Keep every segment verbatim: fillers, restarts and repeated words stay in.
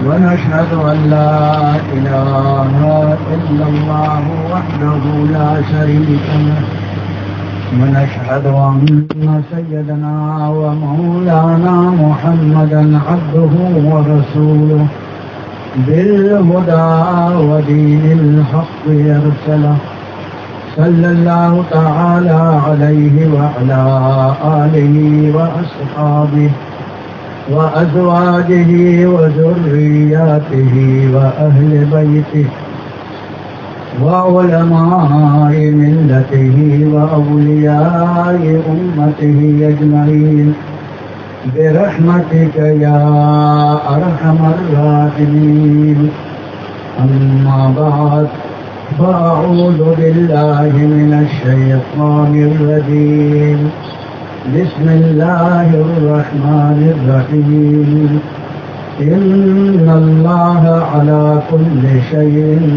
ونشهد أن لا إله إلا الله وحده لا شريك له ونشهد أن سيدنا ومولانا محمدا عبده ورسوله بالهدى ودين الحق يرسله صلى الله تعالى عليه وعلى آله وأصحابه وأزواجه وذرياته وأهل بيته وعلماء ملته وأولياء أمته أجمعين برحمتك يا أرحم الراحمين. أما بعد فأعوذ بالله من الشيطان الرجيم. بسم الله الرحمن الرحيم. إن الله على كل شيء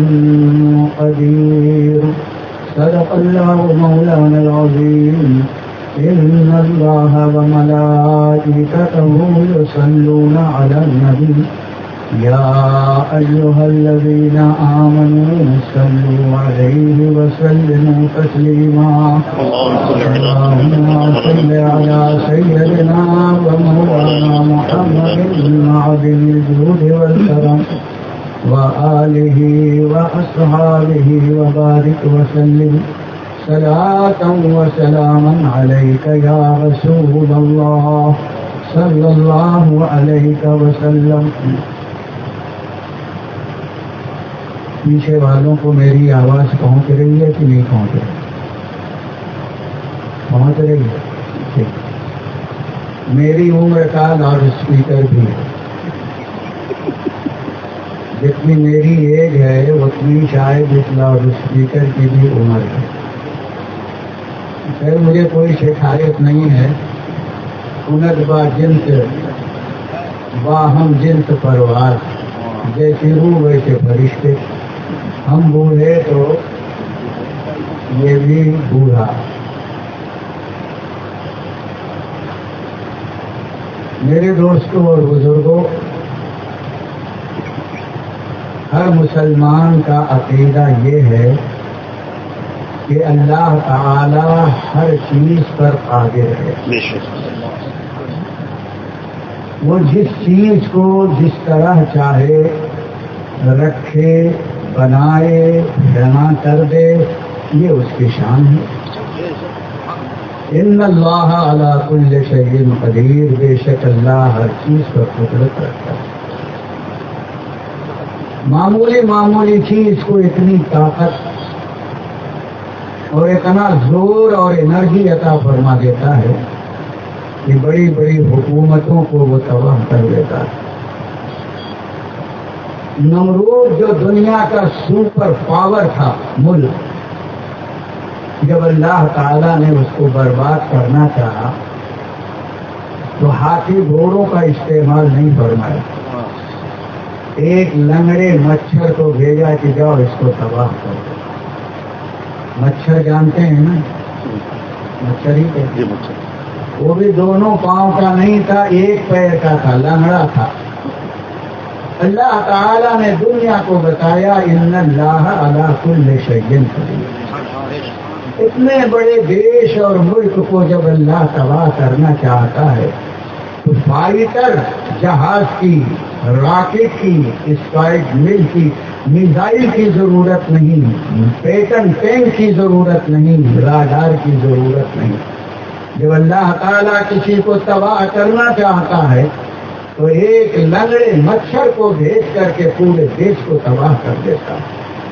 قدير. صدق الله مولانا العظيم. إن الله وملائكته يصلون على النبي يا أيها الذين آمنوا صلوا عليه وسلموا تسليما. اللهم صل على سيدنا ومولانا محمد معدن الجود والكرم وآله وأصحابه وبارك وسلم صلاة وسلاما عليك يا رسول الله صلى الله عليه وسلم. پیچھے والوں کو میری آواز پہنچ رہی ہے کہ نہیں پہنچ رہی؟ پہنچ رہی ہے. میری عمر کا لاؤڈ اسپیکر بھی ہے. جتنی میری ایج ہے اتنی شاید اس لاؤڈ اسپیکر کی بھی عمر ہے. پھر مجھے کوئی شکایت نہیں ہے. انت با جنس باہم جنس پرواز جیسی روح ویسے فرشتے. ہم بوڑھے تو یہ بھی بوڑھا. میرے دوستوں اور بزرگوں، ہر مسلمان کا عقیدہ یہ ہے کہ اللہ تعالی ہر چیز پر قادر ہے. وہ جس چیز کو جس طرح چاہے رکھے، بنائے، بنا کر دے، یہ اس کی شان ہے. ان اللہ علی کل شیء قدیر. بے شک اللہ ہر چیز پر قدرت رکھتا ہے. معمولی معمولی چیز کو اتنی طاقت اور اتنا زور اور انرجی عطا فرما دیتا ہے کہ بڑی بڑی حکومتوں کو وہ تباہ کر دیتا ہے. نمرود جو دنیا کا سپر پاور تھا ملک، جب اللہ تعالیٰ نے اس کو برباد کرنا چاہا تو ہاتھی گھوڑوں کا استعمال نہیں فرمایا. ایک لنگڑے مچھر کو بھیجا کہ جاؤ اس کو تباہ کرو. مچھر جانتے ہیں نا، مچھر ہی کہتے ہیں. وہ بھی دونوں پاؤں کا نہیں تھا، ایک پیر کا تھا، لنگڑا تھا. اللہ تعالیٰ نے دنیا کو بتایا ان اللہ علی کل شیء قدیر. اتنے بڑے دیش اور ملک کو جب اللہ تباہ کرنا چاہتا ہے تو فائٹر جہاز کی، راکٹ کی، اسپائس مل کی، میزائل کی ضرورت نہیں، پیٹن ٹینک کی ضرورت نہیں، راڈار کی ضرورت نہیں. جب اللہ تعالیٰ کسی کو تباہ کرنا چاہتا ہے تو ایک لنگڑے مچھر کو بھیج کر کے پورے دیش کو تباہ کر دیتا ہے.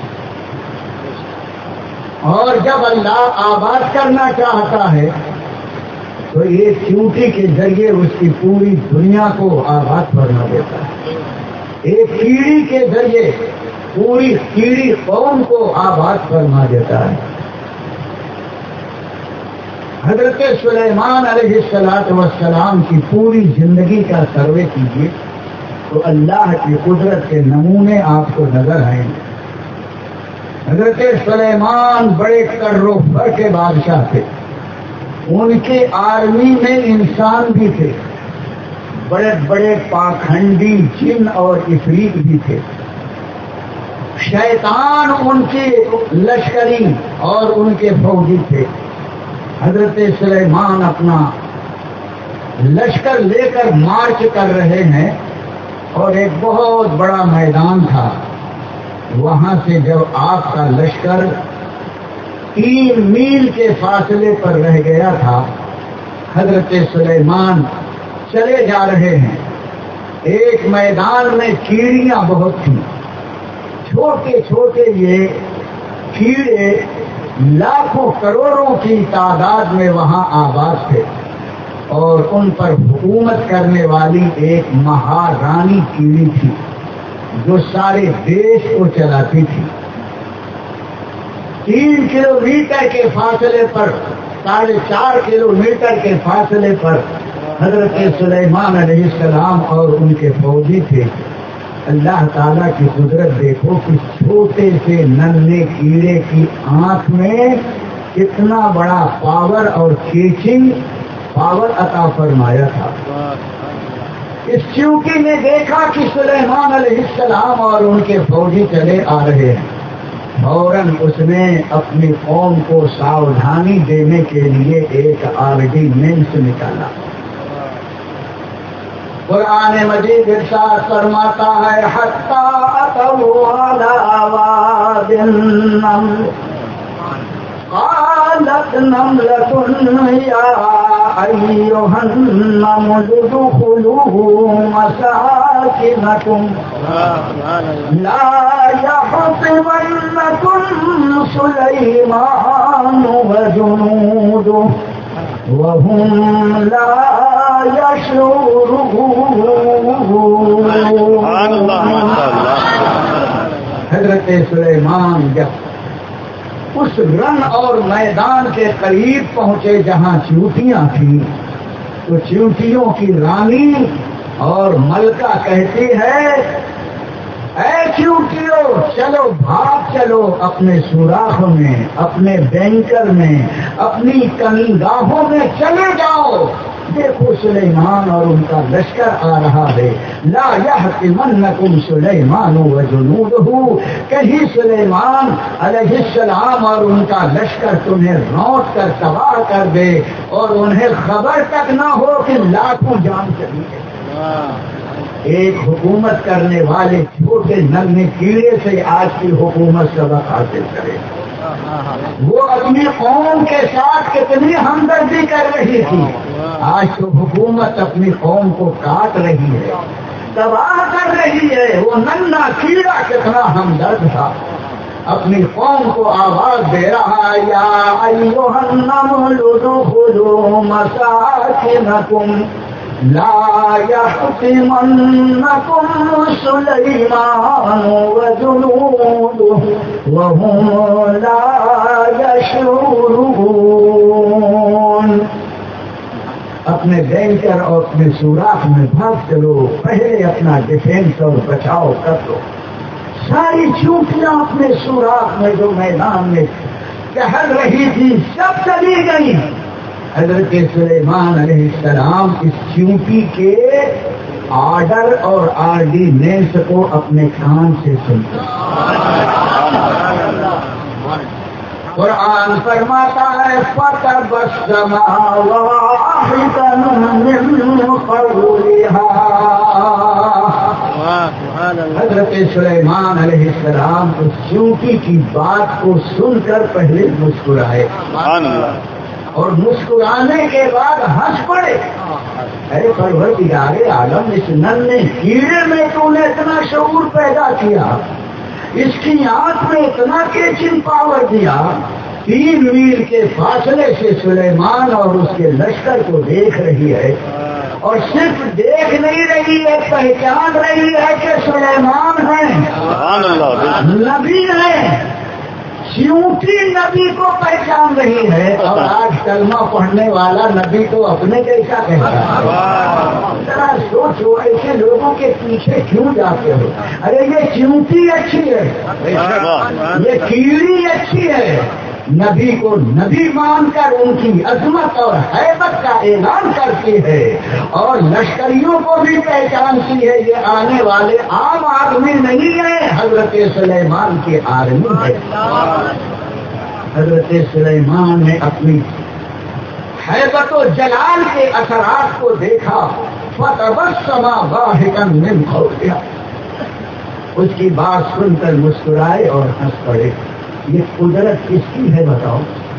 اور جب اللہ آباد کرنا چاہتا ہے تو ایک چیونٹی کے ذریعے اس کی پوری دنیا کو آباد فرما دیتا ہے. ایک کیڑی کے ذریعے پوری کیڑی قوم کو آباد فرما دیتا ہے. حضرت سلیمان علیہ السلام کی پوری زندگی کا سروے کیجیے تو اللہ کی قدرت کے نمونے آپ کو نظر آئیں گے. حضرت سلیمان بڑے کروڑ کے بادشاہ تھے. ان کی آرمی میں انسان بھی تھے، بڑے بڑے پاکھنڈی جن اور عفریت بھی تھے. شیطان ان کے لشکری اور ان کے فوجی تھے. حضرت سلیمان اپنا لشکر لے کر مارچ کر رہے ہیں اور ایک بہت بڑا میدان تھا. وہاں سے جب آپ کا لشکر تین میل کے فاصلے پر رہ گیا تھا، حضرت سلیمان چلے جا رہے ہیں. ایک میدان میں کیڑیاں بہت تھیں، چھوٹے چھوٹے یہ کیڑے لاکھوں کروڑوں کی تعداد میں وہاں آباد تھے اور ان پر حکومت کرنے والی ایک مہارانی کیڑی تھی جو سارے دیش کو چلاتی تھی. تین کلو میٹر کے فاصلے پر، ساڑھے چار کلو میٹر کے فاصلے پر حضرت سلیمان علیہ السلام اور ان کے فوجی تھے. اللہ تعالیٰ کی قدرت دیکھو کہ چھوٹے سے ننھے کیڑے کی آنکھ میں کتنا بڑا پاور اور کیچنگ پاور عطا فرمایا تھا. اس چیونٹی نے دیکھا کہ سلیمان علیہ السلام اور ان کے فوجی چلے آ رہے ہیں. فوراً اس نے اپنی قوم کو ساودھانی دینے کے لیے ایک آرڈیننس نکالا. قرآن مجید ارشاد فرماتا ہے حتی اتوا علی واد النمل قالت نملة یا ایھا النمل ادخلوا مساکنکم لا یحطمنکم سلیمان وجنودہ وهم لا يشعرون. حضرت سلیمان جب اس رن اور میدان کے قریب پہنچے جہاں چیونٹیاں تھیں تو چیونٹیوں کی رانی اور ملکہ کہتی ہے اے چیونٹیوں چلو بھاگ چلو اپنے سوراخ میں، اپنے بینکر میں، اپنی کمینگاہوں میں چلے جاؤ. دیکھو سلیمان اور ان کا لشکر آ رہا ہے. لا یحطمنکم سلیمان وجنودہ، کہیں سلیمان علیہ السلام اور ان کا لشکر تمہیں روٹ کر تباہ کر دے اور انہیں خبر تک نہ ہو کہ لاکھوں جان چلی گئی. ایک حکومت کرنے والے چھوٹے ننھے کیڑے سے آج کی حکومت سبق حاصل کرے. وہ اپنی قوم کے ساتھ کتنی ہمدردی کر رہی تھی، آج تو حکومت اپنی قوم کو کاٹ رہی ہے، تباہ کر رہی ہے. وہ ننھا کیڑا کتنا ہمدرد تھا، اپنی قوم کو آواز دے رہا ہے یا ایھا النمل ادخلوا مساکنکم لا یحطمنکم سلیمان وجنودہ وهم لا یشعرون. اپنے بینکر اور اپنے سوراخ میں بھاگ چلو، پہلے اپنا ڈیفینس اور بچاؤ کر لو. ساری چیونٹیاں اپنے سوراخ میں جو میدان میں ٹہل رہی تھی سب چلی گئی. حضرت سلیمان علیہ السلام اس چیونٹی کے آرڈر اور آرڈیننس کو اپنے کان سے سنتے. قرآن فرماتا ہے فَتَبَسَّمَ ضَاحِكًا مِّن قَوْلِهَا. حضرت سلیمان علیہ السلام اس چیونٹی کی بات کو سن کر پہلے مسکرائے اور مسکرانے کے بعد ہنس پڑے. ارے پروردگار عالم، اس ننھے کیڑے میں تو نے اتنا شعور پیدا کیا، اس کی آنکھ میں اتنا کیچنگ پاور دیا، تین میل کے فاصلے سے سلیمان اور اس کے لشکر کو دیکھ رہی ہے اور صرف دیکھ نہیں رہی ہے، پہچان رہی ہے کہ سلیمان ہیں، نبی ہیں. چیونٹی نبی کو پہچان رہی ہے اور آج کلمہ پڑھنے والا نبی کو اپنے جیسا کہتا ہے. ذرا سوچو ایسے لوگوں کے پیچھے کیوں جاتے ہو؟ ارے یہ چیونٹی اچھی ہے، یہ کیڑی اچھی ہے، نبی کو نبی مان کر ان کی عظمت اور حیبت کا اعلان کرتی ہے اور لشکریوں کو بھی پہچانتی ہے یہ آنے والے عام آدمی نہیں ہیں، حضرت سلیمان کی آرمی ہے۔ حضرت سلیمان نے اپنی حیبت و جلال کے اثرات کو دیکھا، فتبسم ضاحکا من قولها، اس کی بات سن کر مسکرائے اور ہنس پڑے۔ یہ قدرت کس کی ہے بتاؤ؟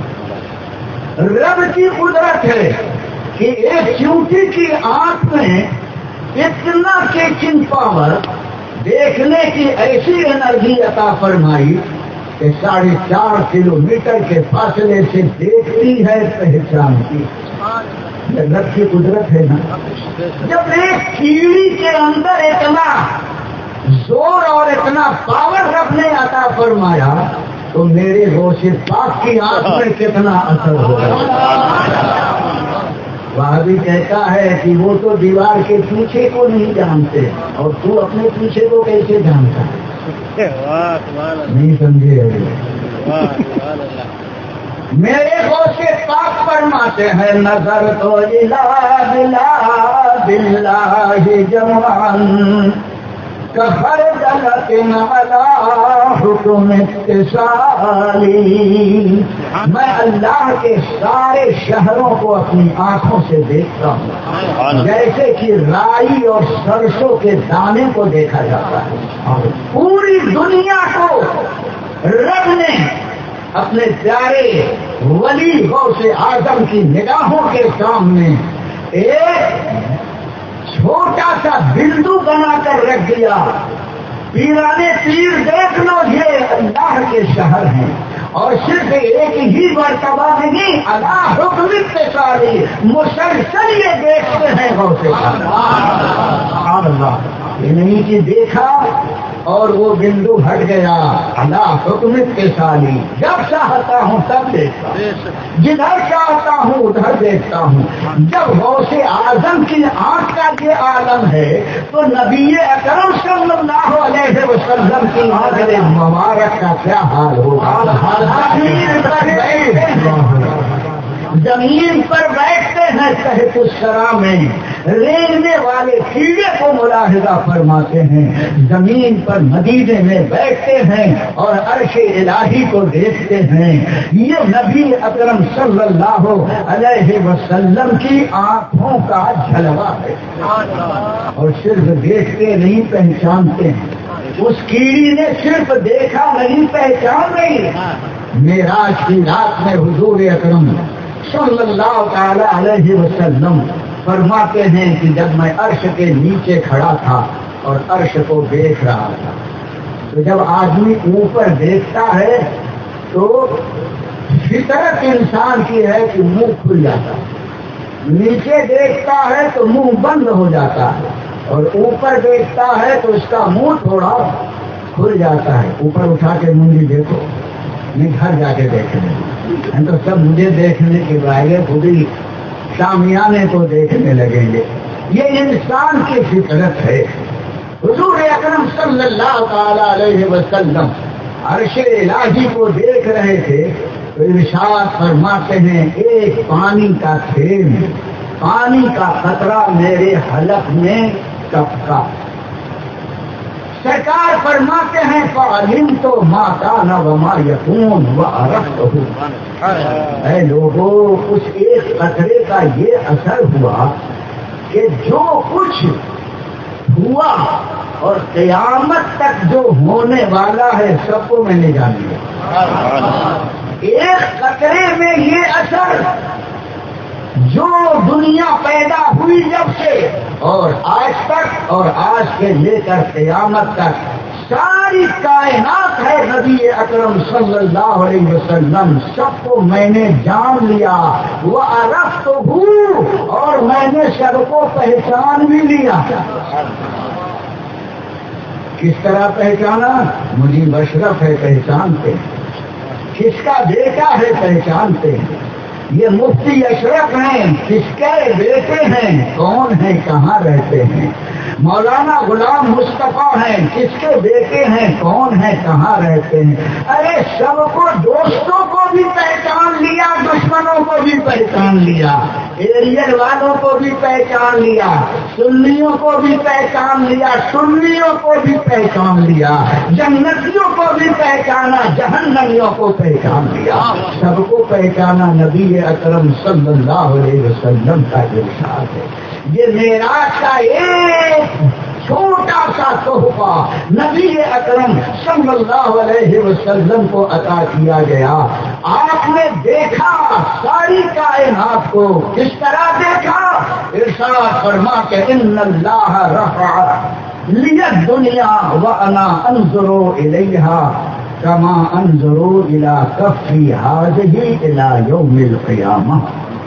رب کی قدرت ہے کہ ایک چیونٹی کی آنکھ میں اتنا کیچنگ پاور، دیکھنے کی ایسی انرجی عطا فرمائی کہ ساڑھے چار کلو میٹر کے فاصلے سے دیکھتی ہے، پہچانتی ہے۔ رب کی قدرت ہے نا۔ جب ایک کیڑی کے اندر اتنا زور اور اتنا پاور رب نے عطا فرمایا تو میرے غوث پاک کی آنکھ میں کتنا اثر ہوگا۔ وہ بھی کہتا ہے کہ وہ تو دیوار کے پیچھے کو نہیں جانتے اور تو اپنے پیچھے کو کیسے جانتا ہے؟ نہیں سمجھے؟ میرے غوث پاک فرماتے ہیں نظر تو الہ بلا باللہ جمعن کفر جلت علی حکم اتصالی، میں اللہ کے سارے شہروں کو اپنی آنکھوں سے دیکھتا ہوں جیسے کہ رائی اور سرسوں کے دانے کو دیکھا جاتا ہے۔ پوری دنیا کو رب نے اپنے پیارے ولی غوث اعظم کی نگاہوں کے سامنے ایک چھوٹا سا بندو بنا کر رکھ دیا۔ پیرانے پیر دیکھ لو یہ اللہ کے شہر ہیں، اور صرف ایک ہی مرتبہ نہیں، اللہ حکم اتصالی مسلسل یہ دیکھتے ہیں غوث اعظم۔ اللہ یہ نہیں کہ دیکھا اور وہ بندو ہٹ گیا، اللہ حکم اتصالی، جب چاہتا ہوں تب دیکھتا ہوں، جدھر چاہتا ہوں ادھر دیکھتا ہوں۔ جب غوث اعظم کی آنکھ کا یہ عالم ہے تو نبی اکرم صلی اللہ علیہ وسلم کی آنکھ مبارک کا کیا حال ہوگا؟ زمین پر بیٹھتے ہیں تحت الثری میں، رینگنے والے کیڑے کو ملاحظہ فرماتے ہیں، زمین پر مدینے میں بیٹھتے ہیں اور عرش الہی کو دیکھتے ہیں۔ یہ نبی اکرم صلی اللہ علیہ وسلم کی آنکھوں کا جھلوا ہے، اور صرف دیکھتے نہیں پہچانتے ہیں۔ اس کیڑی نے صرف دیکھا نہیں، پہچان نہیں۔ معراج کی رات میں حضور اکرم صلی اللہ تعالی علیہ وسلم فرماتے ہیں کہ جب میں عرش کے نیچے کھڑا تھا اور عرش کو دیکھ رہا تھا، تو جب آدمی اوپر دیکھتا ہے تو فطرت انسان کی ہے کہ منہ کھل جاتا ہے، نیچے دیکھتا ہے تو منہ بند ہو جاتا ہے، اور اوپر دیکھتا ہے تو اس کا منہ تھوڑا کھل جاتا ہے۔ اوپر اٹھا کے منڈی دیکھو، نہیں گھر جا کے دیکھنے تو سب مجھے دیکھنے کے بجائے خود ہی شامیانے کو دیکھنے لگیں گے۔ یہ انسان کی فطرت ہے۔ حضور اکرم صلی اللہ تعالی علیہ وسلم عرش الہی کو دیکھ رہے تھے تو ارشاد فرماتے ہیں ایک پانی کا کھیل، پانی کا قطرہ میرے حلق میں ٹپکا۔ سرکار فرماتے ہیں فعلمت ما کان وما یکون وعرفتہ، اے لوگوں اس ایک قطرے کا یہ اثر ہوا کہ جو کچھ ہوا اور قیامت تک جو ہونے والا ہے سب کو میں نے جان لیا۔ ایک قطرے میں یہ اثر جو دنیا پیدا ہوئی جب سے اور آج تک اور آج کے لے کر قیامت تک ساری کائنات ہے نبی اکرم صلی اللہ علیہ وسلم، سب کو میں نے جان لیا۔ وہ عرفت ہوں، اور میں نے سب کو پہچان بھی لیا۔ کس طرح پہچانا؟ مجیب اشرف ہے پہچانتے ہیں، کس کا بیٹا ہے پہچانتے ہیں، یہ مفتی اشرف ہیں کس کے بیٹے ہیں، کون ہیں، کہاں رہتے ہیں، مولانا غلام مصطفیٰ ہیں کس کے بیٹے ہیں، کون ہیں، کہاں رہتے ہیں۔ ارے سب کو، دوستوں کو بھی پہچان لیا، دشمنوں کو بھی پہچان لیا، ایریل والوں کو بھی پہچان لیا، سنیوں کو بھی پہچان لیا، سنیوں کو بھی پہچان لیا، جنتیوں کو بھی پہچانا، جہنمیوں کو پہچان لیا، سب کو پہچانا۔ نبی اکرم صلی اللہ علیہ وسلم کا ارشاد ہے، یہ معراج کا ایک چھوٹا سا تحفہ نبی اکرم صلی اللہ علیہ وسلم کو عطا کیا گیا۔ آپ نے دیکھا ساری کائنات کو، کس طرح دیکھا؟ ارشاد فرما کہ ان اللہ رفع لی الدنیا وانا انظر الیہا کما انظر الی کفی ہذہ الی یوم القیامہ۔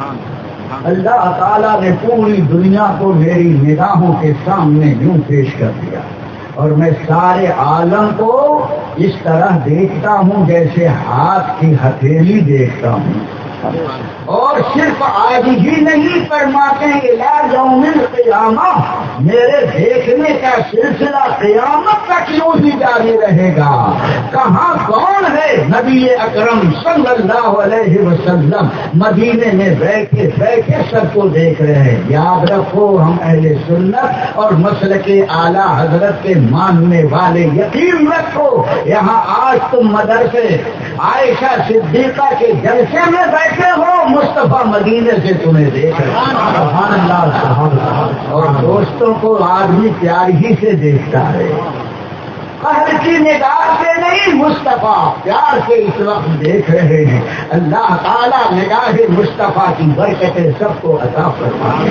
اللہ تعالیٰ نے پوری دنیا کو میری نگاہوں کے سامنے یوں پیش کر دیا، اور میں سارے عالم کو اس طرح دیکھتا ہوں جیسے ہاتھ کی ہتھیلی دیکھتا ہوں۔ اور صرف آج ہی نہیں، فرماتے ہیں الی یوم القیامہ، میرے دیکھنے کا سلسلہ قیامت تک یوں ہی جاری رہے گا۔ کہاں کون ہے؟ نبی اکرم صلی اللہ علیہ وسلم مدینے میں بیٹھے بیٹھے سب کو دیکھ رہے ہیں۔ یاد رکھو، ہم اہل سنت اور مسلک اعلیٰ حضرت کے ماننے والے، یقین رکھو، یہاں آج تم مدرسے عائشہ صدیقہ کے جلسے میں بیٹھے ہو، مصطفیٰ مدینے سے تمہیں دیکھ رہے ہیں۔ سبحان اللہ، سبحان اللہ۔ اور دوستوں کو آدمی پیار ہی سے دیکھتا ہے، قہر کی نگاہ سے نہیں، مصطفیٰ پیار سے اس وقت دیکھ رہے ہیں۔ اللہ تعالیٰ نگاہ مصطفیٰ کی برکتیں سب کو عطا فرمائے۔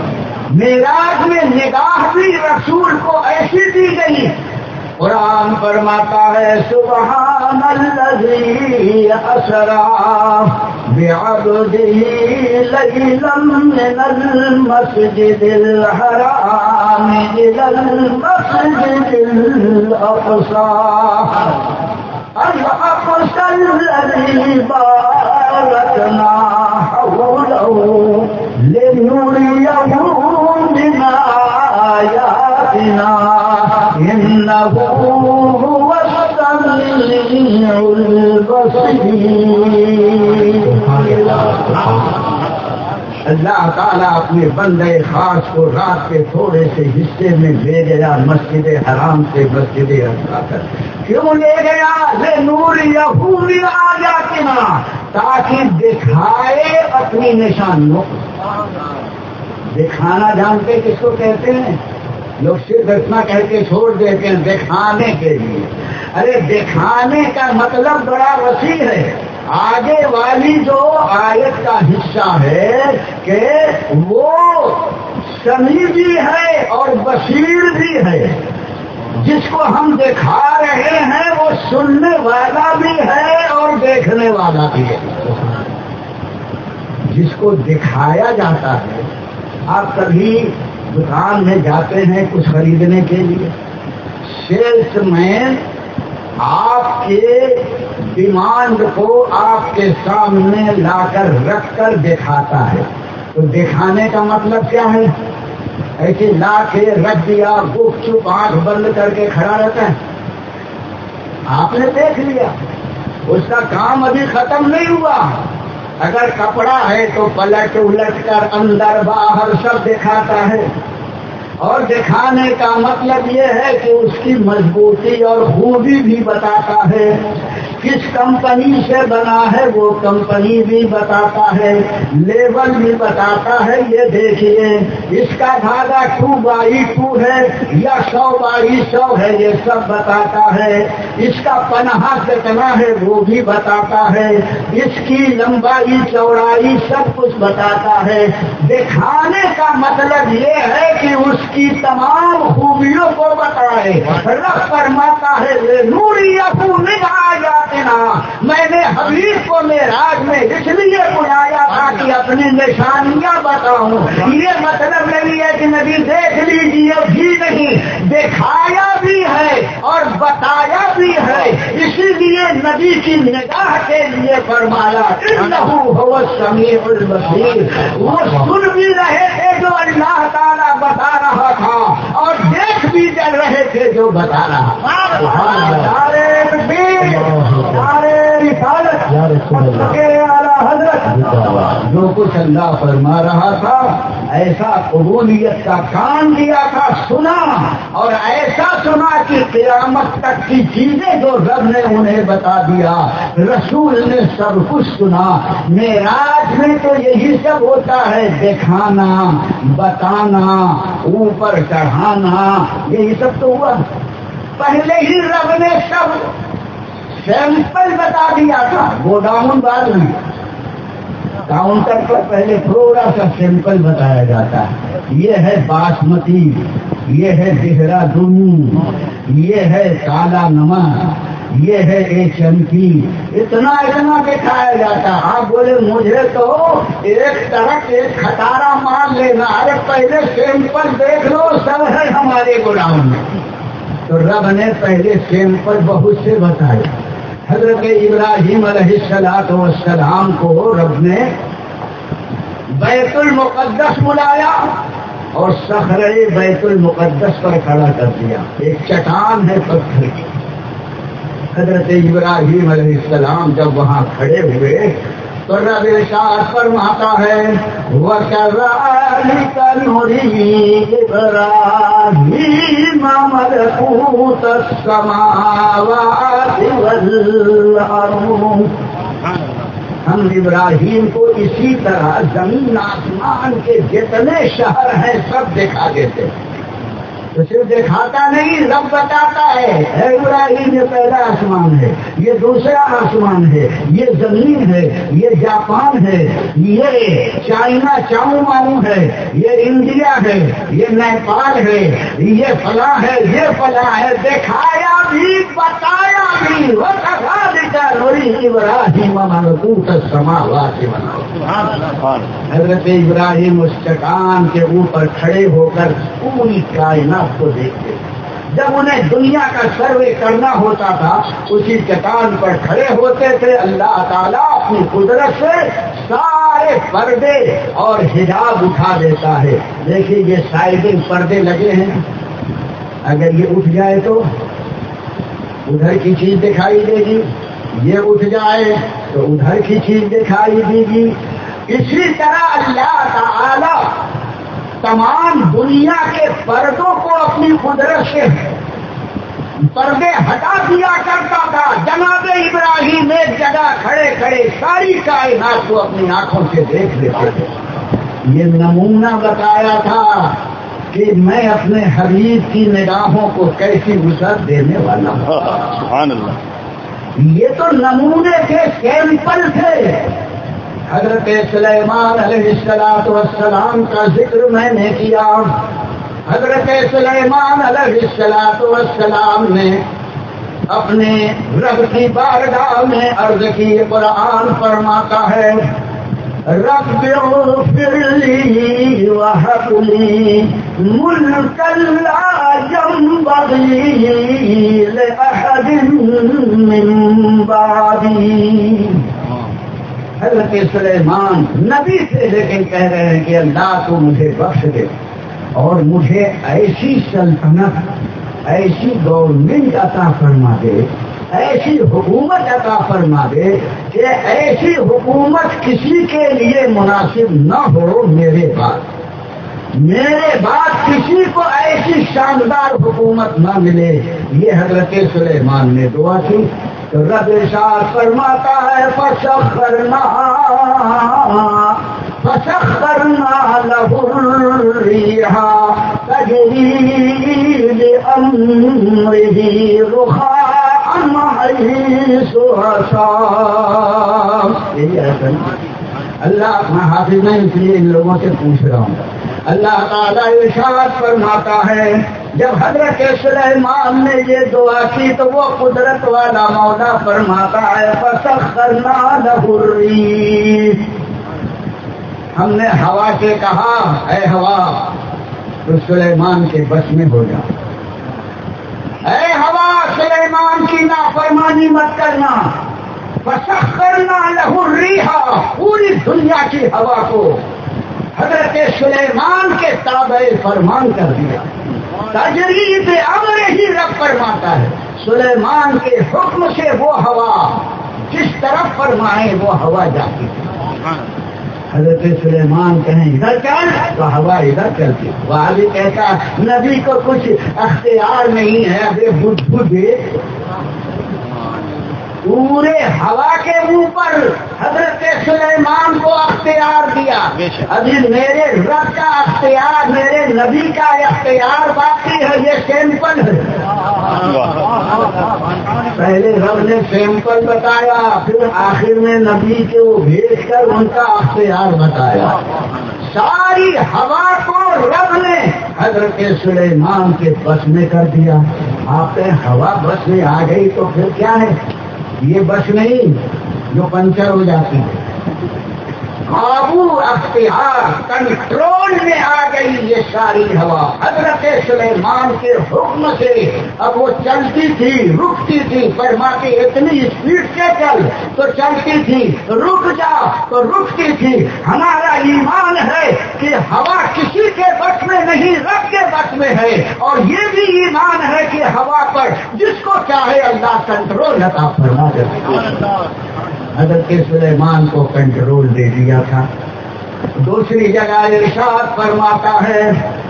معراج میں نگاہ بھی رسول کو ایسی دی گئی، قرآن فرماتا ہے سبحان الذی اسری بعبدہ لیلا من المسجد الحرام الی المسجد الاقصی الاقصی الذی بارکنا حولہ لنریہ من آیاتنا إنه هو السميع البصير۔ اللہ تعالیٰ اپنے بندے خاص کو رات کے تھوڑے سے حصے میں لے گیا مسجد حرام سے مسجد اقصی تک۔ کیوں لے گیا؟ لنوریہ من آیاتنا، تاکہ دکھائے اپنی نشانیوں۔ دکھانا جانتے کس کو کہتے ہیں؟ لوگ صرف اتنا کہہ کے چھوڑ دیتے ہیں دکھانے کے لیے۔ ارے دکھانے کا مطلب بڑا وسیع ہے۔ آگے والی جو آیت کا حصہ ہے کہ وہ سمیع بھی ہے اور بصیر بھی ہے، جس کو ہم دکھا رہے ہیں وہ سننے والا بھی ہے اور دیکھنے والا بھی ہے۔ جس کو دکھایا جاتا ہے، آپ کبھی دکان میں جاتے ہیں کچھ خریدنے کے لیے، سیلس مین آپ کے ڈیمانڈ کو آپ کے سامنے لا کر رکھ کر دکھاتا ہے، تو دکھانے کا مطلب کیا ہے؟ ایسے لا کے رکھ دیا، گپ چپ آنکھ بند کر کے کھڑا رہتا ہے، آپ نے دیکھ لیا، اس کا کام ابھی ختم نہیں ہوا۔ اگر کپڑا ہے تو پلٹ الٹ کر اندر باہر سب دکھاتا ہے، اور دکھانے کا مطلب یہ ہے کہ اس کی مضبوطی اور خوبی بھی بتاتا ہے، کس کمپنی سے بنا ہے وہ کمپنی بھی بتاتا ہے، لیبل بھی بتاتا ہے، یہ دیکھیے اس کا دھاگا ٹو بائی ٹو ہے یا سو بائی سو ہے، یہ سب بتاتا ہے، اس کا پناہ کتنا ہے وہ بھی بتاتا ہے، اس کی لمبائی چوڑائی سب کچھ بتاتا ہے۔ دکھانے کا مطلب یہ ہے کہ اس کی تمام خوبیوں کو بتائے۔ رب فرماتا ہے لنریہ من آیاتنا، میں نے حبیب کو معراج میں اس لیے بلایا تھا کہ اپنی نشانیاں بتاؤں۔ یہ مطلب نہیں ہے کہ نبی دیکھ لیجیے بھی نہیں، دکھایا بھی ہے اور بتایا بھی ہے، اسی لیے نبی کی نگاہ کے لیے فرمایا انہ هو السمیع البصیر۔ وہ سن بھی رہے تھے جو اللہ تعالیٰ بتا رہا تھا اور دیکھ بھی چل رہے تھے جو بتا رہا تھا۔ سارے رسالت یا رسول اللہ حضرت جو کچھ اللہ فرما رہا تھا ایسا قبولیت کا کام دیا تھا، سنا، اور ایسا سنا کہ قیامت تک کی چیزیں جو رب نے انہیں بتا دیا، رسول نے سب کچھ سنا۔ معراج میں تو یہی سب ہوتا ہے، دکھانا، بتانا، اوپر چڑھانا، یہی سب تو ہوا۔ پہلے ہی رب نے سب سیمپل بتا دیا تھا، گوڈاؤن بعد میں، کاؤنٹر پر پہلے تھوڑا سا سیمپل بتایا جاتا ہے، یہ ہے باسمتی، یہ ہے دہرادون، یہ ہے کالا نمک، یہ ہے ایک چمکی، اتنا اتنا دکھایا جاتا۔ آپ بولے مجھے تو ایک طرف ایک کھٹارا مار لینا، ارے پہلے سیمپل دیکھ لو، سب ہے ہمارے گوڈاؤن میں۔ تو رب نے پہلے سیمپل بہت سے بتائے۔ حضرت ابراہیم علیہ الصلوۃ والسلام کو رب نے بیت المقدس بلایا اور صخرہ بیت المقدس پر کھڑا کر دیا، ایک چٹان ہے پتھر کی۔ حضرت ابراہیم علیہ السلام جب وہاں کھڑے ہوئے تو رب ارشاد فرماتا ہے وَكَذَلِكَ نُرِي إِبْرَاهِيمَ مَلَكُوتَ السَّمَاوَاتِ وَالْأَرْضِ، ہم ابراہیم کو اسی طرح زمین آسمان کے جتنے شہر ہیں سب دکھا دیتے، تو صرف دکھاتا نہیں، رب بتاتا ہے اے ابراہیم یہ پہلا آسمان ہے، یہ دوسرا آسمان ہے، یہ زمین ہے، یہ جاپان ہے، یہ چائنا چاؤ ماؤ ہے، یہ انڈیا ہے، یہ نیپال ہے، یہ فلاں ہے، یہ فلاں ہے، دکھایا بھی بتایا بھی۔ وَكَذَلِكَ نُرِي إِبْرَاهِيمَ مَلَكُوتَ السَّمَاوَاتِ وَالْأَرْضِ۔ حضرت ابراہیم اس چٹان کے اوپر کھڑے ہو کر پوری کائنات کو دیکھتے، جب انہیں دنیا کا سروے کرنا ہوتا تھا اسی چٹان پر کھڑے ہوتے تھے، اللہ تعالیٰ اپنی قدرت سے سارے پردے اور حجاب اٹھا دیتا ہے۔ دیکھیے یہ سائڈنگ پردے لگے ہیں، اگر یہ اٹھ جائے تو ادھر کی چیز دکھائی دے گی، یہ اٹھ جائے تو ادھر کی چیز دکھائی دے گی۔ اسی طرح اللہ تعالی تمام دنیا کے پردوں کو اپنی قدرت سے پردے ہٹا دیا کرتا تھا۔ جناب ابراہیم ایک جگہ کھڑے کھڑے ساری کائنات کو اپنی آنکھوں سے دیکھ لیتے تھے۔ یہ نمونہ بتایا تھا کہ میں اپنے حبیب کی نگاہوں کو کیسی وسعت دینے والا ہوں۔ سبحان اللہ۔ یہ تو نمونے کے سیمپل تھے۔ حضرت سلیمان علیہ الصلوۃ والسلام کا ذکر میں نے کیا۔ حضرت سلیمان علیہ الصلوۃ والسلام نے اپنے رب کی بارگاہ میں عرض کی، قرآن فرماتا ہے رب اغفر لی وہب لی ملکا لا ينبغی لأحد من بعدی۔ حضرت سلیمان نبی سے لیکن کہہ رہے ہیں کہ اللہ تو مجھے بخش دے اور مجھے ایسی سلطنت، ایسی گورنمنٹ عطا فرما دے، ایسی حکومت عطا فرما دے کہ ایسی حکومت کسی کے لیے مناسب نہ ہو میرے بعد، میرے بعد کسی کو ایسی شاندار حکومت نہ ملے۔ یہ حضرت سلیمان نے دعا کی تو رب ارشاد فرماتا ہے فسخرنا فسخرنا له الريح تجري بأمره رخاء حيث أصاب۔ یہی ہے اللہ اپنا حافظ میں، اس لیے ان لوگوں سے پوچھ رہا ہوں۔ اللہ تعالیٰ ارشاد فرماتا ہے جب حضرت سلیمان نے یہ دعا کی تو وہ قدرت والا مولا فرماتا ہے فسخرنا له الريح، ہم نے ہوا سے کہا اے ہوا تو سلیمان کے بس میں ہو جا، اے ہوا سلیمان کی نافرمانی مت کرنا۔ فسخرنا له الريح، پوری دنیا کی ہوا کو حضرت سلیمان کے تابع فرمان کر دیا۔ تجری بامرہ ہی رب فرماتا ہے، سلیمان کے حکم سے وہ ہوا جس طرف فرمائے وہ ہوا جاتی تھی. حضرت سلیمان کہیں ادھر چل تو ہوا ادھر چلتی. وہ علی کہتا نبی کو کچھ اختیار نہیں ہے. ابھی بدھو دے پورے ہوا کے منہ پر حضرت سلیمان کو اختیار دیا. ابھی میرے رب کا اختیار میرے نبی کا اختیار باقی ہے. یہ سیمپل ہے. پہلے رب نے سیمپل بتایا پھر آخر میں نبی کے وہ بھیج کر ان کا اختیار بتایا. ساری ہوا کو رب نے حضرت سلیمان کے بس میں کر دیا. آپ نے ہوا بس میں آ گئی تو پھر کیا ہے؟ یہ بس نہیں جو پنچر ہو جاتی ہے. قابو اختیار کنٹرول میں آ گئی یہ ساری ہوا حضرت سلیمان کے حکم سے. اب وہ چلتی تھی رکتی تھی. فرما کے اتنی اسپیڈ سے چل تو چلتی تھی, رک جا تو رکتی تھی. ہمارا ایمان ہے کہ ہوا کسی کے بس میں نہیں رب کے بس میں ہے. اور یہ بھی ایمان ہے کہ ہوا پر جس کو چاہے اللہ کنٹرول عطا فرما دے. حضرت سلیمان کو کنٹرول دے دیا تھا. دوسری جگہ ارشاد فرماتا ہے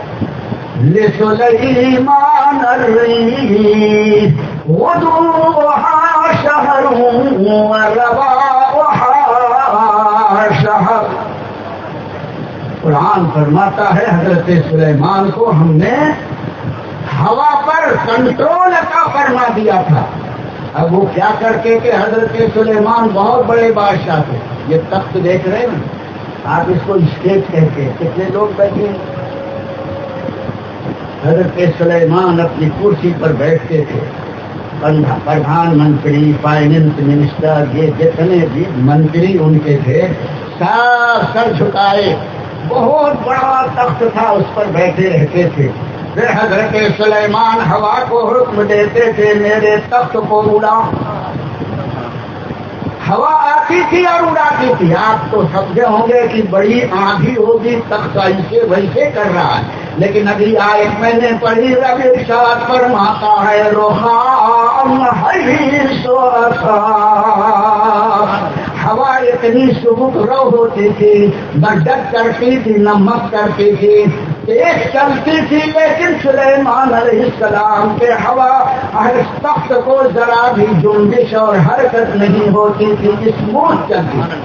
لسلیمان الريح غدوها شهر ورواحها شهر. قرآن فرماتا ہے حضرت سلیمان کو ہم نے ہوا پر کنٹرول عطا فرما دیا تھا. اب وہ کیا کرتے کہ حضرت سلیمان بہت بڑے بادشاہ تھے. یہ تخت دیکھ رہے ہیں نا آپ, اس کو اسٹیج کہتے ہیں. کتنے لوگ بیٹھے ہیں. حضرت سلیمان اپنی کرسی پر بیٹھتے تھے. پردھان منتری فائننس منسٹر یہ جتنے بھی منتری ان کے تھے سب سر جھکائے. بہت بڑا تخت تھا اس پر بیٹھے رہتے تھے. پھر حضرت سلیمان ہوا کو حکم دیتے تھے میرے تخت کو اڑا. ہوا آتی تھی اور اڑاتی تھی. آپ تو سمجھے ہوں گے کہ بڑی آندھی ہوگی تخت ایسے ویسے کر رہا ہے. لیکن ابھی آیت میں نے پڑھی رب ارشاد فرماتا ہے روحان ہوا اتنی سبک رو ہوتی تھی نہ ڈٹ کرتی تھی نہ مت کرتی تھی. ایک چلتی تھی لیکن سلیمان علیہ السلام کے ہوا ہر تخت کو ذرا بھی جنبش اور حرکت نہیں ہوتی تھی. اسموتھ چلتی تھی.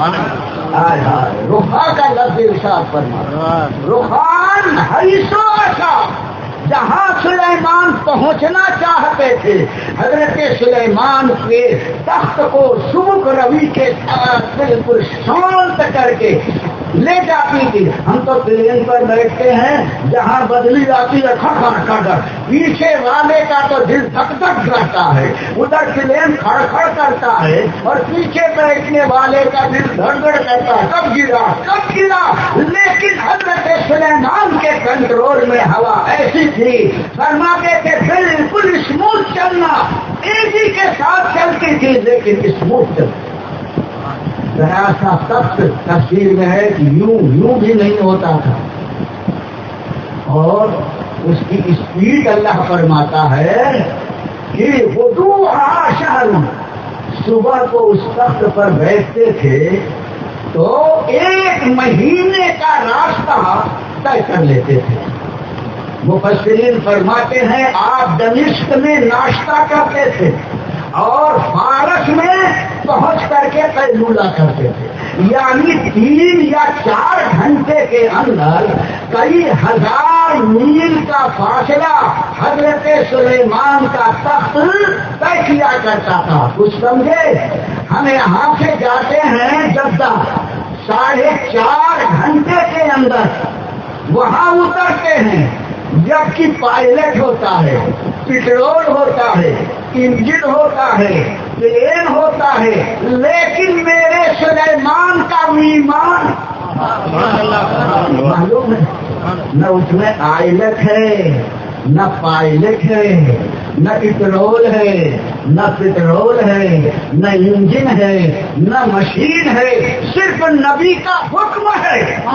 رخا کا لفظ ارشاد فرما رخان حیثو آشا جہاں سلیمان پہنچنا چاہتے تھے حضرت سلیمان کے تخت کو سبک روی کے ساتھ بالکل شانت کر کے لے جاتی تھی. ہم تو پلین پر بیٹھتے ہیں جہاں بدلی آتی ہے کھڑ کھڑ کھڑ پیچھے والے کا تو دل دھک دھک کرتا ہے. ادھر پلین کھڑ کھڑ کرتا ہے اور پیچھے بیٹھنے والے کا دل دھڑ دھڑ کرتا ہے کب گرا کب گرا. لیکن حضرت سلیمان کے کنٹرول میں ہوا ایسی تھی فرماتے تھے بالکل اسموتھ چلنا. تیزی کے ساتھ چلتی تھی لیکن اسموتھ چلتی. ذرا سا سخت تصویر میں ہے کہ یوں یوں بھی نہیں ہوتا تھا. اور اس کی اسپیڈ اللہ فرماتا ہے کہ غدوها شہر. صبح کو اس تخت پر بیٹھتے تھے تو ایک مہینے کا راستہ طے کر لیتے تھے. مفسرین فرماتے ہیں آپ دمشق میں ناشتہ کرتے تھے اور فارس میں پہنچ کر کے قیلولہ کرتے تھے. یعنی تین یا چار گھنٹے کے اندر کئی ہزار میل کا فاصلہ حضرت سلیمان کا تخت طے کیا کرتا تھا. کچھ سمجھے. ہم یہاں سے جاتے ہیں جدہ ساڑھے چار گھنٹے کے اندر وہاں اترتے ہیں جبکہ پائلٹ ہوتا ہے پٹرول ہوتا ہے انجن ہوتا ہے پلین ہوتا ہے. لیکن میرے سلیمان کا ایمان معلوم ہے نہ اس میں آئلٹ ہے نہ پائلٹ ہے نہ پٹرول ہے نہ پیٹرول ہے، نہ انجن ہے، نہ مشین ہے، صرف نبی کا حکم ہے۔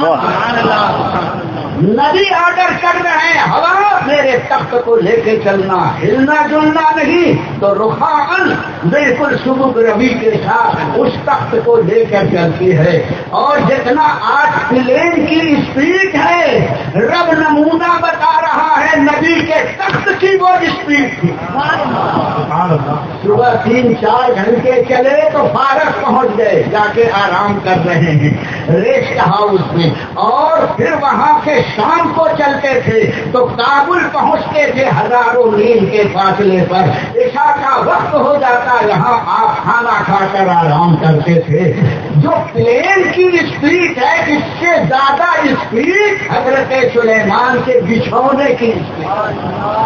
نبی آرڈر کر رہے ہیں، ہوا میرے تخت کو لے کے چلنا، ہلنا جلنا نہیں، تو رخان بالکل سبک روی کے ساتھ اس تخت کو لے کر چلتی ہے۔ اور جتنا آج پلین کی اسپیڈ ہے، رب نمونہ بتا رہا ہے نبی کے تخت کی وہ اسپیڈ تھی۔ صبح تین چار گھنٹے چلے تو فارس پہنچ گئے، جا کے آرام کر رہے ہیں ریسٹ ہاؤس میں، اور پھر وہاں سے شام کو چلتے تھے تو کابل پہنچتے تھے ہزاروں میل کے فاصلے پر۔ عشاء کا وقت ہو جاتا، یہاں آپ کھانا کھا کر آرام کرتے تھے۔ جو پلین کی اسپیڈ ہے، اس سے زیادہ اسپیڈ حضرت سلیمان کے بچھونے کی اسپیڈ۔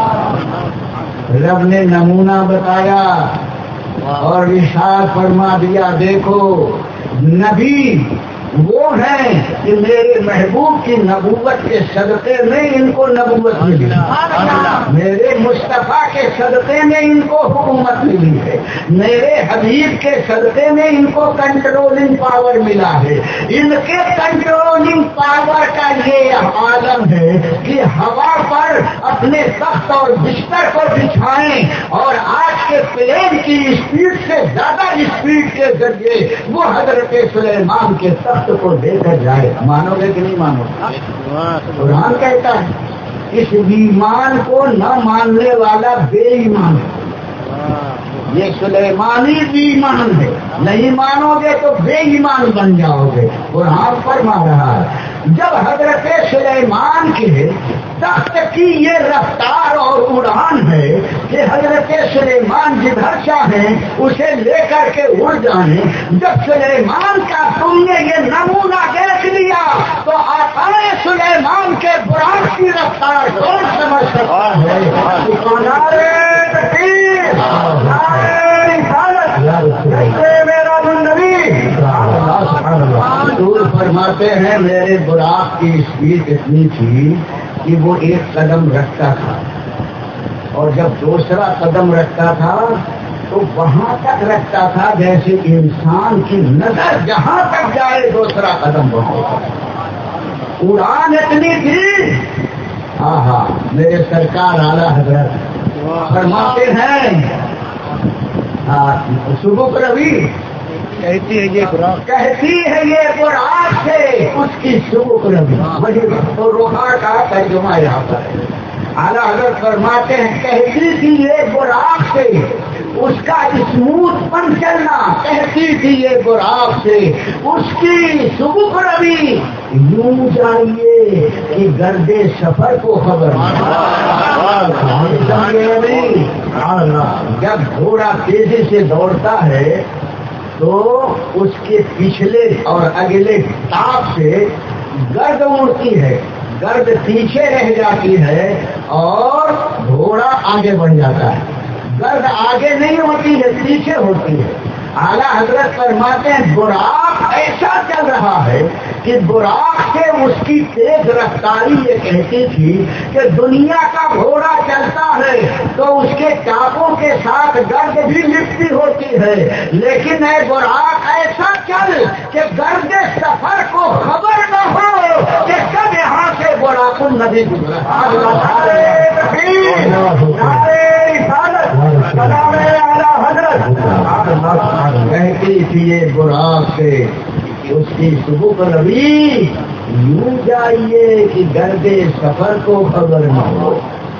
رب نے نمونہ بتایا اور ارشاد فرما دیا، دیکھو نبی وہ ہیں کہ میرے محبوب کی نبوت کے صدقے میں ان کو نبوت ملی، میرے مصطفیٰ کے صدقے میں ان کو حکومت ملی ہے، میرے حبیب کے صدقے میں ان کو کنٹرولنگ پاور ملا ہے۔ ان کے کنٹرولنگ پاور کا یہ عالم ہے کہ ہوا پر اپنے تخت اور بستر کو بچھائیں اور آج کے پلین کی اسپیڈ سے زیادہ اسپیڈ کے ذریعے وہ حضرت سلیمان کے تخت کو دے کر جائے۔ مانو گے کہ نہیں مانو گے؟ قرآن کہتا ہے اس ایمان کو نہ ماننے والا بے ایمان ہے، یہ سلیمانی ایمان ہے، نہیں مانو گے تو بے ایمان بن جاؤ گے۔ قرآن فرما رہا ہے جب حضرت سلیمان کے تخت کی یہ رفتار اور اڑان ہے کہ حضرت سلیمان جدھر چاہیں اسے لے کر کے اڑ جائیں، جب سلیمان کا تم نے یہ نمونہ دیکھ لیا تو آقا سلیمان کے براق کی رفتار کون سمجھ سکتا ہے؟ حضور فرماتے ہیں میرے براق کی اسپیڈ اتنی تھی کہ وہ ایک قدم رکھتا تھا اور جب دوسرا قدم رکھتا تھا تو وہاں تک رکھتا تھا جیسے انسان کی نظر جہاں تک جائے دوسرا قدم وہاں تک۔ اڑان اتنی تھی، ہاں ہاں میرے سرکار اعلیٰ حضرت فرماتے ہیں سبک روی کہتی ہے یہ براق کہتی ہے یہ براق سے اس کی سبک روی، وہی تو روحا کا ترجمہ یہاں پر ہے۔ اعلیٰ حضرت فرماتے ہیں کہتی تھی یہ براق سے اس کا اسموتھ پن چلنا، کہتی تھی یہ براق سے اس کی سبک روی یوں جائیے کہ گرد سفر کو خبر نہیں۔ جب گھوڑا تیزی سے دوڑتا ہے تو اس کے پچھلے اور اگلے ٹاپ سے گرد اڑتی ہے، گرد پیچھے رہ جاتی ہے اور گھوڑا آگے بڑھ جاتا ہے۔ گرد آگے نہیں ہوتی ہے، پیچھے ہوتی ہے۔ اعلیٰ حضرت فرماتے ہیں براق ایسا چل رہا ہے کہ براق سے اس کی تیز رفتاری یہ کہتی تھی کہ دنیا کا گھوڑا چلتا ہے تو اس کے ٹاپوں کے ساتھ گرد بھی لپٹی ہوتی ہے، لیکن اے براق ایسا چل کہ گرد سفر کو خبر نہ ہو کہ کب یہاں سے براق النبی گزرا۔ کہتی تھی یہ براق سے اس کی سبک روی یوں جائیے کہ گرد سفر کو خبر نہ ہو۔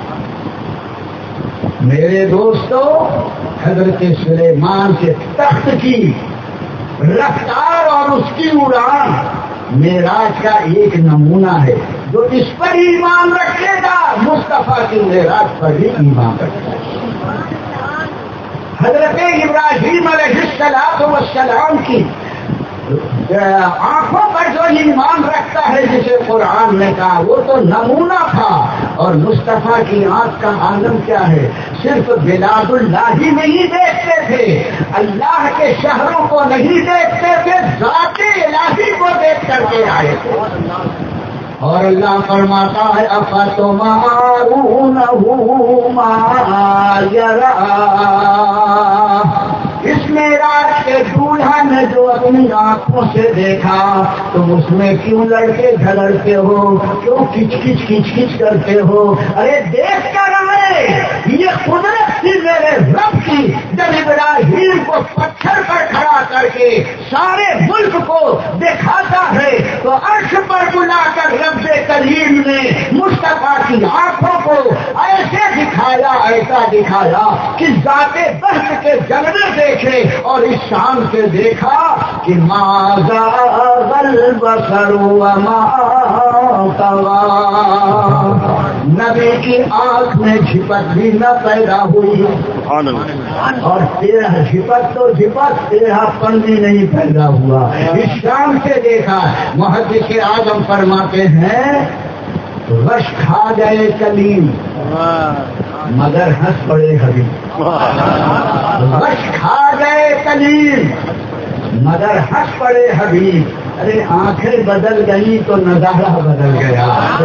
میرے دوستو حضرت سلیمان کے تخت کی رفتار اور اس کی اڑان معراج کا ایک نمونہ ہے۔ جو اس پر ایمان رکھے گا مصطفیٰ کی معراج پر بھی ایمان رکھے گا۔ حضرت ابراہیم علیہ السلام والسلام کی آنکھوں پر جو ایمان رکھتا ہے جسے قرآن نے کہا وہ تو نمونہ تھا، اور مصطفیٰ کی آنکھ کا عالم کیا ہے؟ صرف بلاد اللہ ہی نہیں دیکھتے تھے، اللہ کے شہروں کو نہیں دیکھتے تھے، ذات الہی کو دیکھ کر کے آئے تھے۔ اور اللہ فرماتا ہے افتمارونہ ما یرا اپنی آنکھوں سے دیکھا تم اس میں کیوں لڑکے جھگڑتے ہو, کیوں کچ کچ کچ کچ کرتے ہو؟ ارے دیکھ کر آئے, یہ قدرت تھی میرے رب کی جب ابراہیم کو پتھر پر کھڑا کر کے سارے ملک کو دکھاتا ہے تو عرش پر بلا کر رب کریم نے مصطفیٰ کی آنکھوں کو ایسے دکھایا ایسا دکھایا کہ ذات بہت کے جلوے دیکھے اور اس شان سے دیکھا کہ ما زاغ البصر وما طغى, نبی کی آنکھ میں جھپٹ بھی نہ پیدا ہوئی اور تیرا جھپٹ تو جھپٹ تیرا پن بھی نہیں پیدا ہوا. اس شان سے دیکھا. محدث اعظم فرماتے ہیں غش کھا گئے کلیم مگر ہنس پڑے حبیب, غش کھا گئے کلیم مگر ہنس پڑے حبیب. ارے آنکھیں بدل گئی تو نظارہ بدل گیا.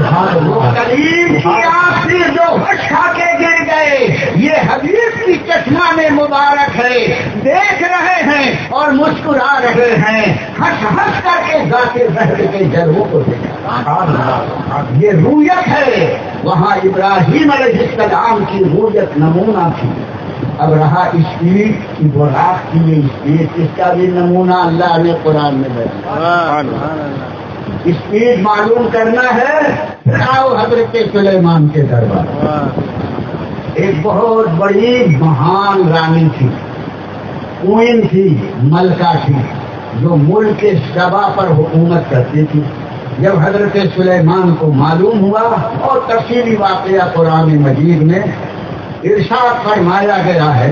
کلیم کی آنکھ سے جو غش کھا کے گر گئے یہ حبیب کی چشمہ میں مبارک ہے, دیکھ رہے ہیں اور مسکرا رہے ہیں, ہنس ہنس کر کے ذات بہر کے جلووں کو دیکھا. یہ رویت ہے. وہاں ابراہیم علیہ السلام کی رویت نمونہ تھی. اب رہا اسپیڈ کی براق کی یہ اسپیڈ, اس کا بھی نمونہ اللہ نے قرآن میں بیان. اسپیڈ معلوم کرنا ہے پھر آؤ حضرت سلیمان کے دربار. ایک بہت بڑی مہان رانی تھی, کوئن تھی, ملکہ تھی, جو ملک کے سبا پر حکومت کرتی تھی. جب حضرت سلیمان کو معلوم ہوا اور تفصیلی واقعہ قرآن مجید میں ارشاد فرمایا گیا ہے,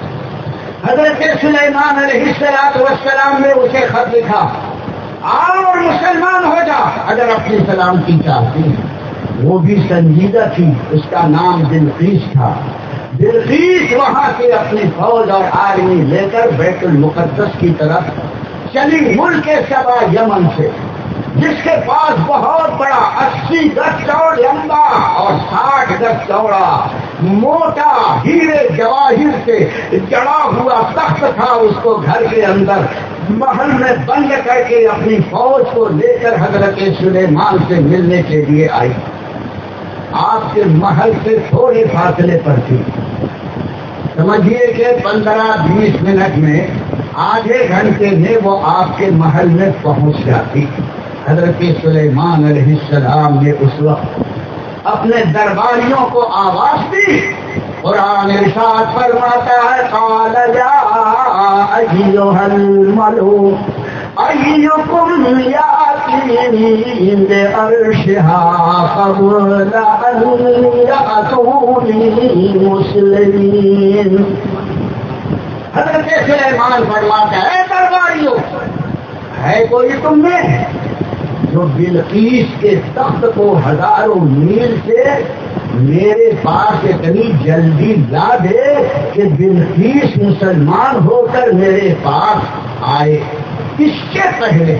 حضرت سلیمان علیہ السلام نے اسے خط لکھا, آؤ اور مسلمان ہو جا اگر اپنی سلامتی چاہتی ہے. وہ بھی سنجیدہ تھی, اس کا نام بلقیس تھا. بلقیس وہاں سے اپنی فوج اور آرمی لے کر بیت المقدس کی طرف چلی, ملک سبا یمن سے, جس کے پاس بہت بڑا اسی گز چوڑا لمبا اور ساٹھ گز چوڑا موٹا ہیرے جواہر سے جڑا ہوا تخت تھا. اس کو گھر کے اندر محل میں بند کر کے اپنی فوج کو لے کر حضرت سلیمان سے ملنے کے لیے آئی. آپ کے محل سے تھوڑے فاصلے پر تھی. سمجھیے کہ پندرہ بیس منٹ میں, آدھے گھنٹے میں وہ آپ کے محل میں پہنچ جاتی. حضرت سلیمان علیہ السلام نے اس وقت اپنے درباریوں کو آواز دی. قرآن ارشاد فرماتا ہے قال یا ایھا الملو ایکم یاتینی بعرشها قبل ان یاتونی مسلمین. حضرت سلیمان فرماتا ہے درباریوں, ہے کوئی تم میں جو بلقیس کے تخت کو ہزاروں میل سے میرے پاس اتنی جلدی لا دے کہ بلقیس مسلمان ہو کر میرے پاس آئے. اس سے پہلے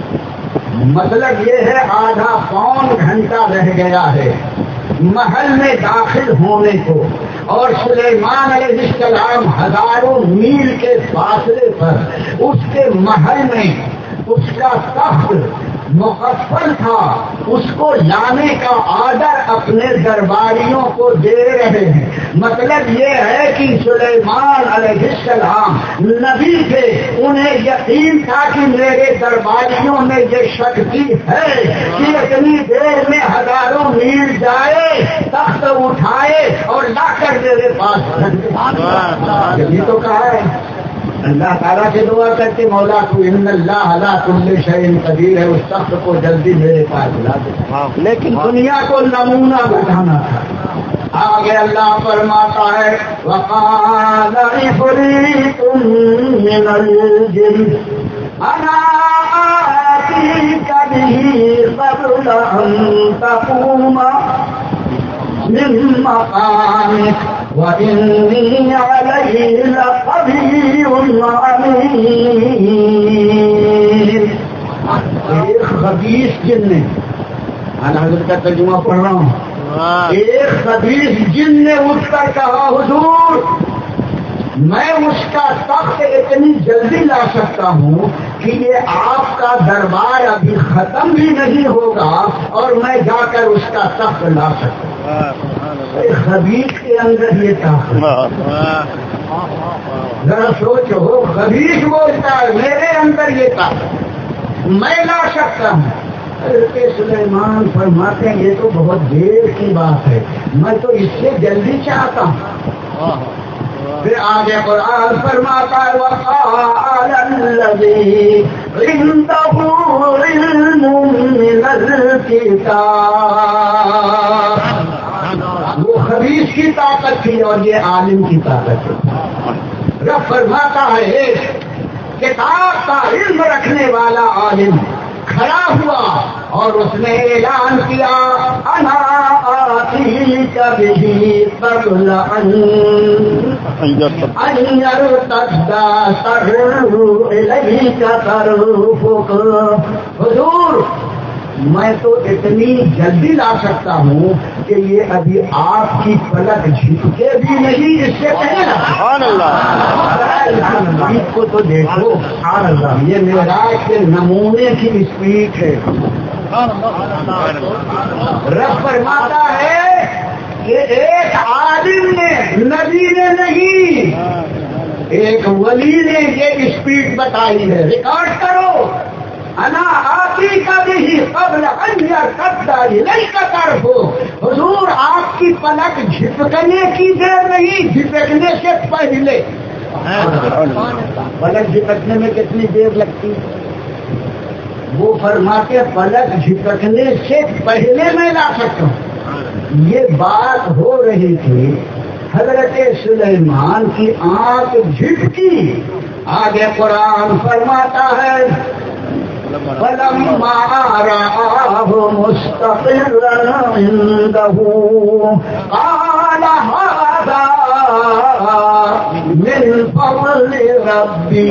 مطلب یہ ہے آدھا پون گھنٹہ رہ گیا ہے محل میں داخل ہونے کو, اور سلیمان علیہ السلام ہزاروں میل کے فاصلے پر اس کے محل میں اس کا تخت مقفل تھا. اس کو لانے کا آرڈر اپنے درباریوں کو دے رہے ہیں. مطلب یہ ہے کہ سلیمان علیہ السلام نبی تھے, انہیں یقین تھا کہ میرے درباریوں میں یہ شکتی ہے کہ اتنی دیر میں ہزاروں میل جائے, تخت اٹھائے اور لا کر میرے پاس رکھ. یہ تو کہا ہے اللہ تعالیٰ سے دعا کرتے مولا تو ان اللہ علی کل شیء قدیر ہے, اس تخت کو جلدی میرے پاس لا دے. لیکن دنیا کو نمونہ بتانا تھا. آگے اللہ فرماتا ہے وقال عفریت من الجن انا آتیک به قبل ان تقوم من مقامك وإني عليه لقوي أمين. ایک خبیث جن نے, انا حضرت کا ترجمہ پڑھ رہا ہوں, ایک خبیث جن نے اٹھ کر کہا حضور میں اس کا تخت اتنی جلدی لا سکتا ہوں کہ یہ آپ کا دربار ابھی ختم بھی نہیں ہوگا اور میں جا کر اس کا تخت لا سکتا ہوں. خبیث کے اندر یہ طاقت. ذرا سوچو، خبیث بولتا ہے میرے اندر یہ طاقت میں لا سکتا ہوں. حضرت سلیمان فرماتے ہیں یہ تو بہت دیر کی بات ہے، میں تو اس سے جلدی چاہتا ہوں. پھر آگے قرآن فرماتا ہے وقال الذی عنده علم من الکتاب. وہ خبیث کی طاقت تھی اور یہ عالم کی طاقت تھی. رب فرماتا ہے کتاب کا علم رکھنے والا عالم کھڑا ہوا اور اس نے اعلان کیا انا آتیک بہ قبل ان ان یرتد الیک طرفک. حضور میں تو اتنی جلدی لا سکتا ہوں کہ یہ ابھی آپ کی پلک جھپکے بھی نہیں اس سے پہلے. سبحان اللہ. اسپیڈ کو تو دیکھو، سبحان اللہ، یہ معراج کے نمونے کی اسپیڈ ہے. رب فرماتا ہے کہ ایک عالم نے، نبی نے نہیں، ایک ولی نے یہ اسپیڈ بتائی ہے. ریکارڈ کرو انا آتی کا بھی قبل ان یرتد الیک طرف. حضور آپ کی پلک جھپکنے کی دیر نہیں، جھپکنے سے پہلے. پلک جھپکنے میں کتنی دیر لگتی؟ وہ فرماتے پلک جھپکنے سے پہلے میں لا سکتا ہوں. یہ بات ہو رہی تھی، حضرت سلیمان کی آنکھ جھپکی. آگے قرآن فرماتا ہے فلما رآه مستقرا عنده قال هذا من فضل ربی.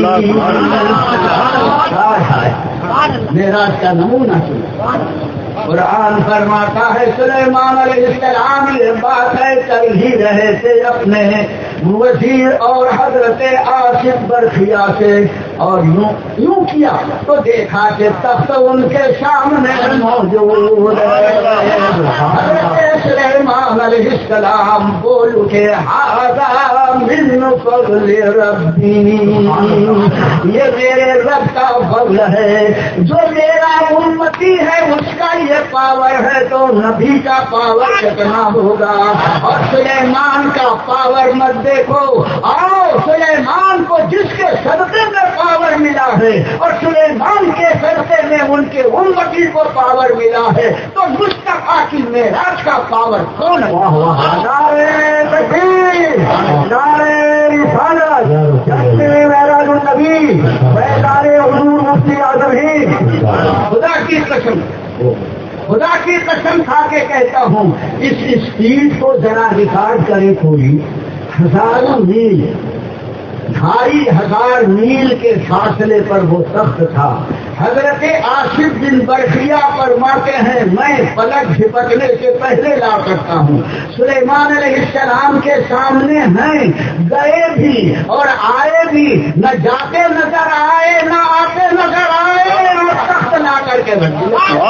میراج کا نمونہ سنا. قرآن فرماتا ہے سلیمان علیہ السلام یہ بات ہے کر ہی رہے تھے اپنے وزیر اور حضرت آصف برخیا سے، اور یوں یوں کیا تو دیکھا کہ تخت ان کے سامنے موجود ہے. حضرت سلیمان علیہ السلام بول اٹھے ھذا من فضل ربی. یہ میرے رب کا فضل ہے، جو میرا امتی ہے اس کا یہ پاور ہے تو نبی کا پاور کتنا ہوگا. اور سلیمان کا پاور مت دیکھو، آؤ سلیمان کو جس کے صدقے میں پاور ملا ہے اور سلیمان کے صدقے میں ان کے امتی کو پاور ملا ہے، تو مصطفیٰ کی معراج کا پاور کون ہے؟ نعرہ تکبیر، نعرہ رسالت، جشن معراج النبی، میدان حضور مفتی اعظم ہند. خدا کی قسم، خدا کی قسم کھا کے کہتا ہوں اس اسپیڈ کو ذرا ریکارڈ کرے کوئی. ہزاروں میل، ڈھائی ہزار میل کے فاصلے پر وہ تخت تھا. حضرت آصف بن برخیا فرماتے ہیں میں پلک جھپکنے سے پہلے لا سکتا ہوں. سلیمان علیہ السلام کے سامنے ہیں، گئے بھی اور آئے بھی، نہ جاتے نظر آئے نہ آتے نظر آئے، اور تخت لا کر کے رکھ دیا.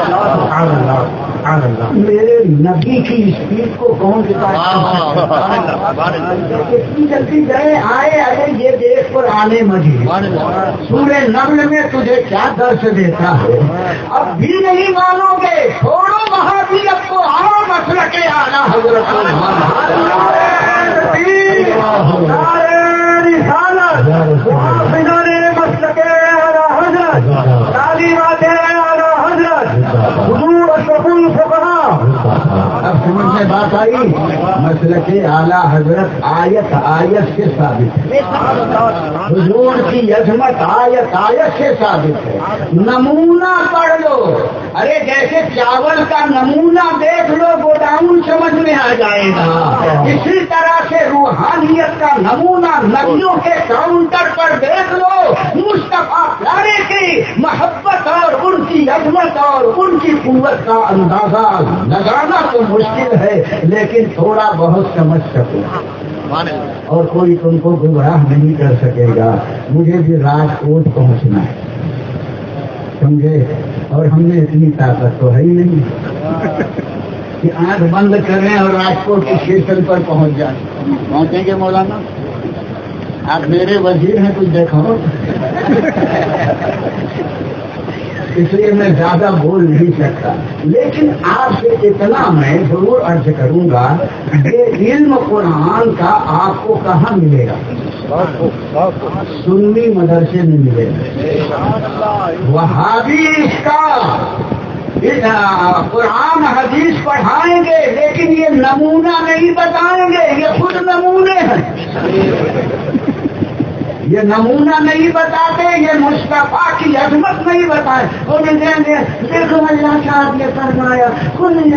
میرے نبی کی اسپیڈ کو کون دکھاتا ہے؟ کتنی جلدی گئے آئے آئے یہ دیکھ پر آنے مجید. سورہ نمل میں تجھے کیا درس دیتا ہے؟ اب بھی نہیں مانو گے، چھوڑو وہاں بھی اب کو آؤ مسئلہ کے آنا حضرت مسئلہ کے آنا حضرت تعلیمات آنا حضرت حضور اشرف الفقہاء. اب سمجھ میں بات آئی؟ مسلک اعلیٰ حضرت آیت آیت سے ثابت ہے، حضور کی عظمت آیت آیت سے ثابت ہے. نمونہ پڑھ لو، ارے جیسے چاول کا نمونہ دیکھ لو گوڈاؤن سمجھ میں آ جائے گا، اسی طرح سے روحانیت کا نمونہ نبیوں کے کاؤنٹر پر دیکھ لو. مصطفیٰ پیارے کی محبت اور ان کی عظمت اور ان کی قوت کا اندازہ لگانا تو مشکل ہے لیکن تھوڑا بہت سمجھ سکو. اور کوئی تم کو گمراہ نہیں کر سکے گا. مجھے بھی راجکوٹ پہنچنا ہے, سمجھے, اور ہم نے اتنی طاقت تو ہے ہی نہیں کہ آنکھ بند کریں اور راجکوٹ کے اسٹیشن پر پہنچ جائیں. پہنچیں گے مولانا؟ آپ میرے وزیر ہیں, کچھ دیکھو. اس لیے میں زیادہ بول نہیں سکتا, لیکن آپ سے اتنا میں ضرور عرض کروں گا کہ علم قرآن کا آپ کو کہاں ملے گا؟ سنی مدرسے میں ملے گا. وہابی اس کا قرآن حدیث پڑھائیں گے, لیکن یہ نمونہ نہیں بتائیں گے, یہ خود نمونے ہیں. یہ نمونہ نہیں بتاتے, یہ مصطفیٰ کی عظمت نہیں بتائے. دیکھو اللہ صاحب نے فرمایا کل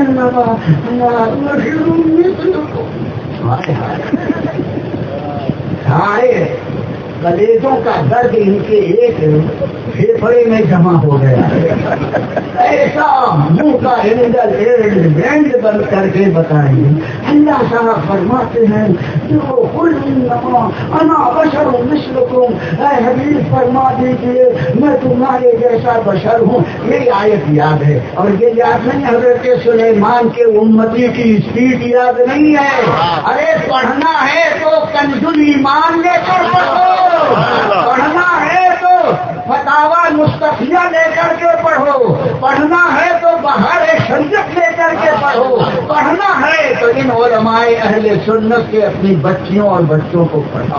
ہائے کلیجوں کا درد ان کے ایک پھیپھڑے میں جمع ہو گیا. ایسا منہ کا بینڈ بند کر کے بتائیں گے. اللہ صاحب فرماتے ہیں جو قل انما انا بشر مثلکم, اے حبیب فرما دیجیے میں تمہارے جیسا بشر ہوں. یہ آیت یاد ہے, اور یہ یاد نہیں حضرت سلیمان کے امتی کی اسپیڈ یاد نہیں ہے. ارے پڑھنا ہے تو کنز ایمان لے کر پڑھو, پڑھنا ہے تو فتاوا مستفیہ لے کر کے پڑھو, پڑھنا ہے تو بہار شریعت لے کر کے پڑھو, پڑھنا ہے تو ان علماء اہل سنت کے اپنی بچیوں اور بچوں کو پڑھاؤ.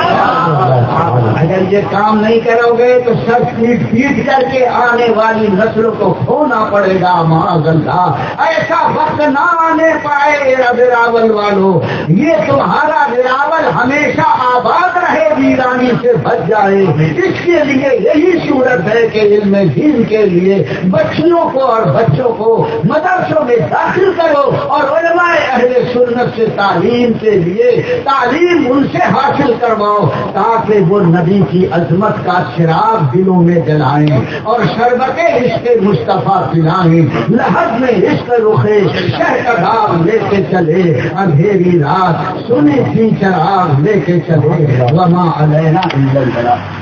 اگر یہ کام نہیں کرو گے تو سب پیٹ پیٹ کر کے آنے والی نسلوں کو کھونا پڑے گا. معاذ اللہ, ایسا وقت نہ آنے پائے وراول والو, یہ تمہارا وراول ہمیشہ آباد رہے, ویرانی سے بچ جائے. اس کے لیے یہی صورت ہے کہ علم دین کے لیے بچیوں کو اور بچوں کو مدرسوں میں داخل کرو, اور علماء اہل سنت سے تعلیم کے لیے تعلیم ان سے حاصل کرواؤ, تاکہ وہ نبی کی عظمت کا چراغ دلوں میں جلائیں اور شربت عشق مصطفیٰ پلائیں. لہب میں عشق رخے شہکدام لے کے چلے, اندھیری رات سنی تھی چراغ لے کے چلے. وما علینا الا البلاغ.